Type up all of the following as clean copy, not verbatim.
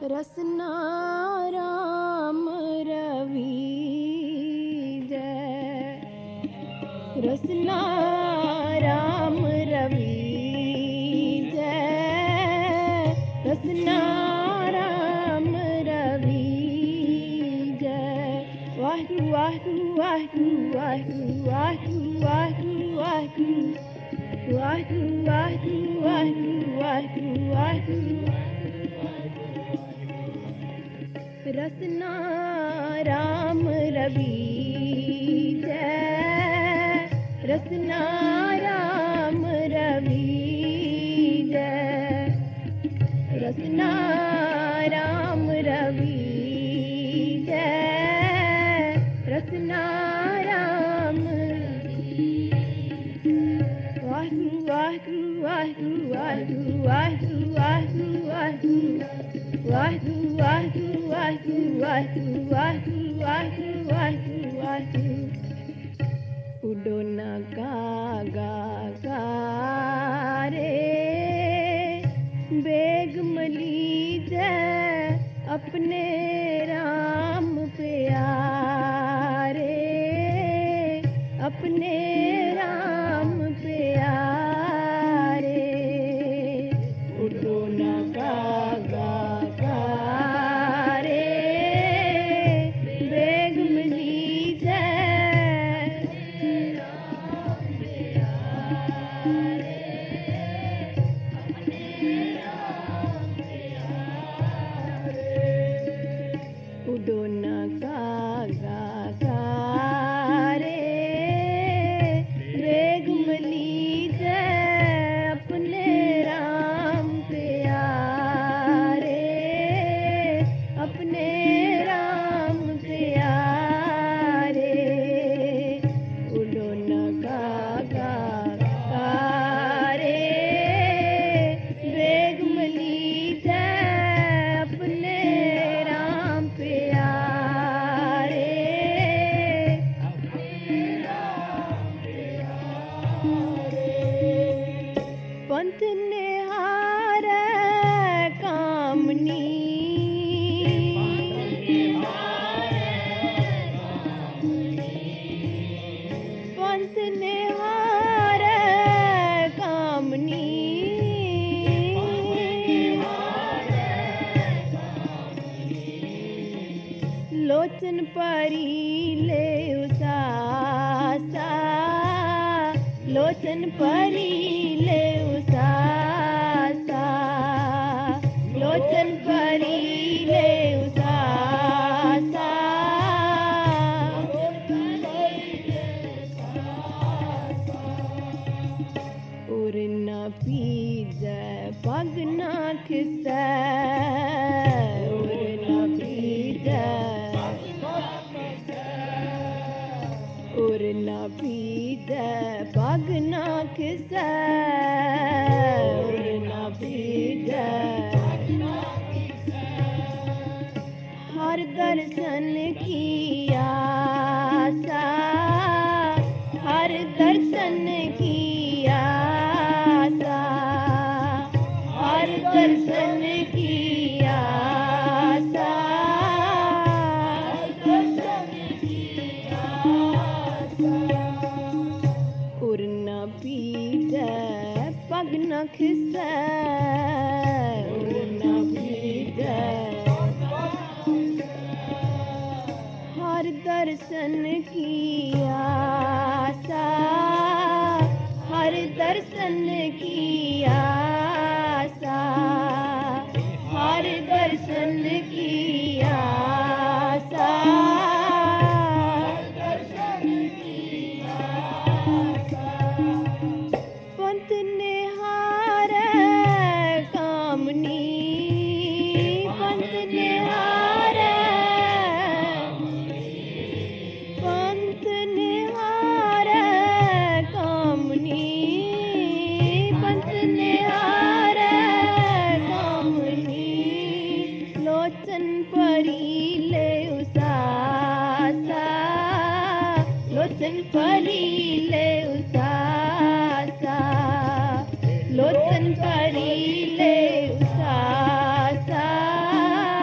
रसना राम रवि जय, रसना राम रवि जय, रसना राम रवि जय। वाहिगुरू वाहिगुरू वाहिगुरू वाहिगुरू वाहिगुरू वाहिगुरू वाहिगुरू वाहिगुरू वाहिगुरू वाहिगुरू वाहिगुरू वाहिगुरू। रसना राम रवि जय, रसना राम रवि जय, रसना राम रवि जय, रसना राम। वाहिगुरू वाहिगुरू वाहिगुरू वाहिगुरू वाहिगुरू वाहिगुरू वाहिगुरू वाहिगुरू वाहिगुरू वाहिगुरू वाहिगुरू वाहिगुरू वाहिगुरू वाहिगुरू। उडो न गा गा रे बेग मली जय, अपने राम प्यारे, अपने राम प्यारे। उडो न गा गा रे बेग मली जय, उडो न गा रे बेग मली जय, अपने राम प्यारे, अपने राम प्यारे। उडो न गा रे बेग मली जय, अपने राम प्यारे, पंथ निहार कामनी, पंथ निहार कामनी, लोचन परी ले उसासा, लोचन परी ले उसासा, लोचन परी ले उसासा। उर न पीज पग न खिसै, उर न पीज, उर न पीज पग न खिसै, उर न पीज। हर दर्शन की आशा, हर दर्शन की आशा, हर दर्शन की आशा, उर न पीज पग न खिसै, उर न पीज। हर दर्शन की आशा, हर दर्शन की आशा, हर दर्शन की आशा। पंथ निहार कामनी, पंथ निहार, पंथ निहार कामनी, पंथ निहार कामनी। लोचन परी ले उसासा, लोचन परी ले उसासा, लोचन परी ले उसासा।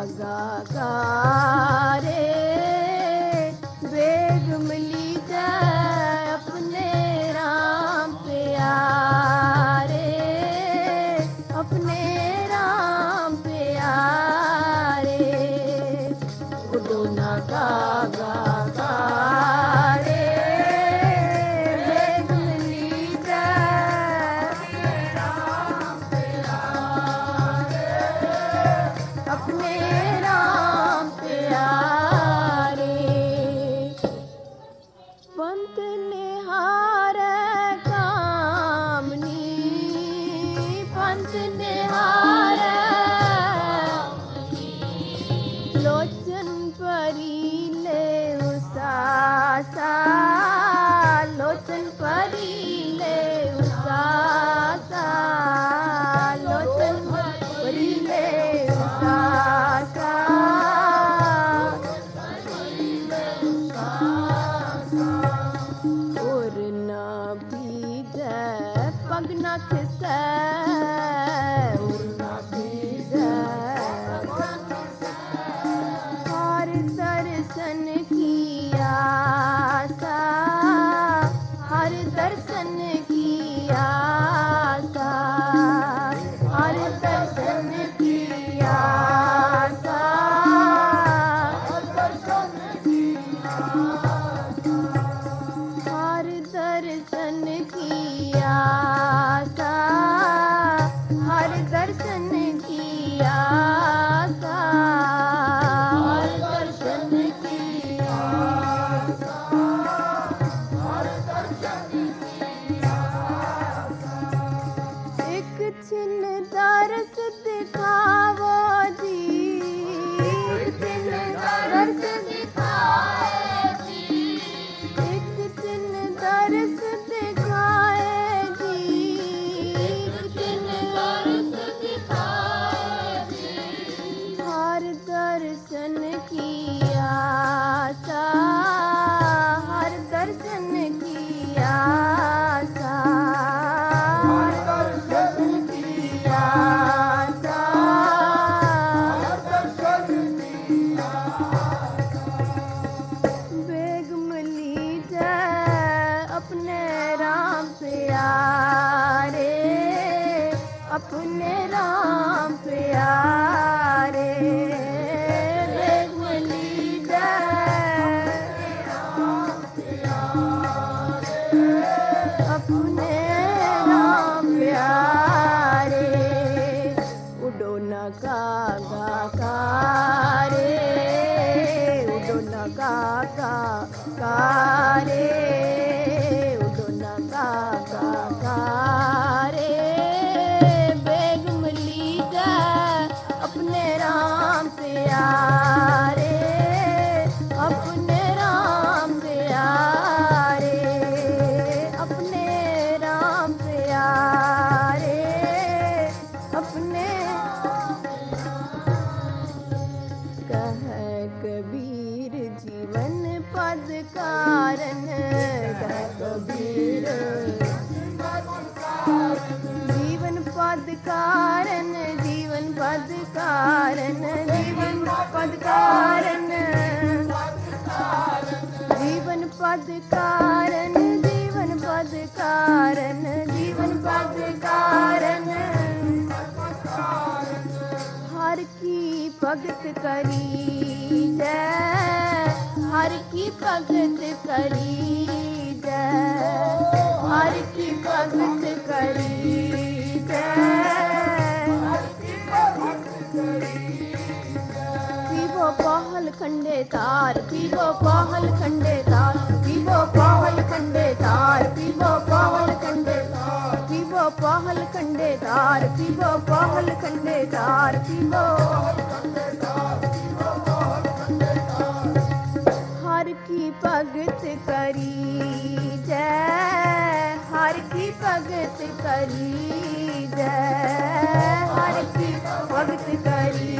गा गा रे बेग मिली जाए अपने राम प्यारे अपने राम प्यारे उड़ो ना गा गा गा रे बेग मिली जाए अपने राम प्यारे पंत निहार कामनी पंत निहार लोचन परी ले उसासा लोचन परी ले उसासा लोचन परी ले उसासा और ना भीजे पग न खिसे और ना भीजे हर दर्शन की आशा हर दर्शन की आशा हर दर्शन की आशा हर दर्शन की हर दर्शन की आशा हर दर्शन की आशा हर दर्शन की आशा हर दर्शन की आशा एक छिन दर्श दिखावो जी एक छिन दर्श दिखाए जी एक दिन दर्श दिखाए जी एक दिन दर्श दिखाए जी हर दर्शन की आशा हर दर्शन की आशा हर दर्शन की आशा हर दर्शन की बेग मिली जाए अपने राम प्यारे अपने राम प्यारे बेग मिली जाए अपने राम प्यारे उड़ो ना गा गा गा रे उड़ो ना गा गा गा रे उड़ो ना गा गा गा रे बेग मिली जाए अपने राम प्यारे अपने राम प्यारे अपने राम प्यारे अपने कह कबीर जीवन पद कारण कह कबीर जीवन पद कारण जीवन पद कारण जीवन पद कारण जीवन पद कारण जीवन पद कारण जीवन पद कारण हर की भगत करी जय हर की भगत करी जय हर की भगत करी पीवो पहल खंडे तार पीवो पहल खंडे तार पीवो पहल खंडे तार पीवो पहल खंडे तार पीवो पहल खंडे तार पीवो पहल खंडे तार पीवो हर की भगत करी जय हर की भगत करी जय हर की भगत करी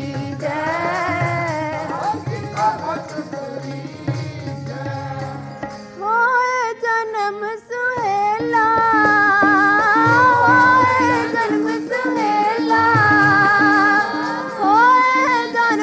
होए जन्म सुहेला होए जन्म सुहेला होए जन्म